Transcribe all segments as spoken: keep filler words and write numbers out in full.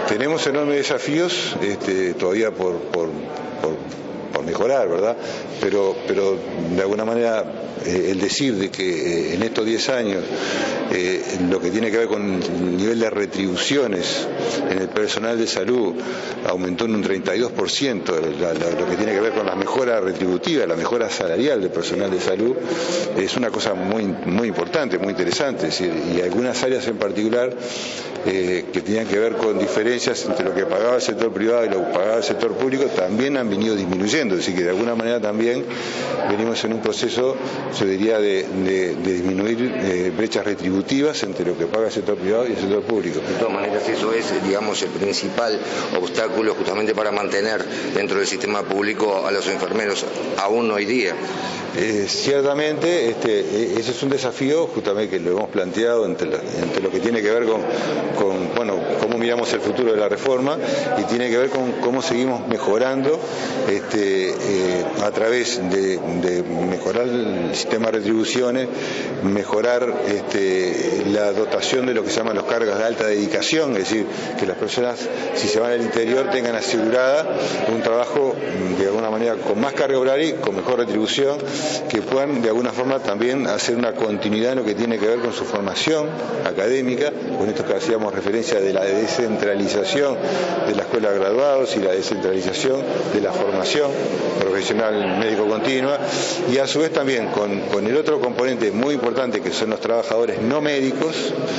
Tenemos enormes desafíos este, todavía por, por, por, por mejorar, ¿verdad? Pero, pero de alguna manera eh, el decir de que eh, en estos diez años eh, lo que tiene que ver con el nivel de retribuciones en el personal de salud aumentó en un treinta y dos por ciento, la, la, lo que tiene que ver con la mejora retributiva, la mejora salarial del personal de salud, es una cosa muy, muy importante, muy interesante, es decir, y algunas áreas en particular eh, que tenían que ver con diferencias entre lo que pagaba el sector privado y lo que pagaba el sector público también han venido disminuyendo, es decir, que de alguna manera también venimos en un proceso, yo diría, de, de, de disminuir eh, brechas retributivas entre lo que paga el sector privado y el sector público. De todas maneras, eso es, digamos, el principal obstáculo justamente para mantener dentro del sistema público a los enfermeros, aún hoy día. Eh, ciertamente, este, ese es un desafío justamente que lo hemos planteado entre, la, entre lo que tiene que ver con, con, bueno, cómo miramos el futuro de la reforma y tiene que ver con cómo seguimos mejorando este, eh, a través de, de mejorar el sistema de retribuciones, mejorar este, la dotación de lo que se llaman los cargos de alta dedicación, es decir, que las personas, si se van al interior, tengan asegurada un trabajo de alguna manera con más carga horaria y con mejor retribución, que puedan de alguna forma también hacer una continuidad en lo que tiene que ver con su formación académica, con esto que hacíamos referencia de la descentralización de la escuela de graduados y la descentralización de la formación profesional médico continua, y a su vez también con, con el otro componente muy importante que son los trabajadores no médicos,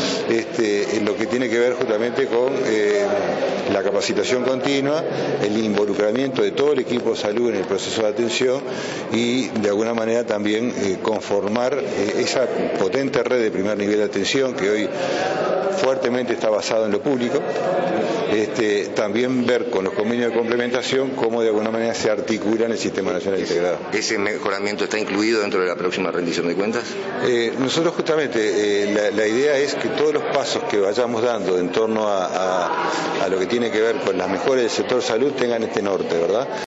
este, en lo que tiene que ver justamente con eh, la capacitación continua, el involucramiento de todo el equipo de salud en el proceso de atención y de alguna manera también eh, conformar eh, esa potente red de primer nivel de atención que hoy fuertemente está basado en lo público, este, también ver con los convenios de complementación cómo de alguna manera se articula en el Sistema Nacional Integrado. ¿Ese mejoramiento está incluido dentro de la próxima rendición de cuentas? Eh, nosotros justamente, eh, la, la idea es que todos los pasos que vayamos dando en torno a, a, a lo que tiene que ver con las mejoras del sector salud tengan este norte, ¿verdad?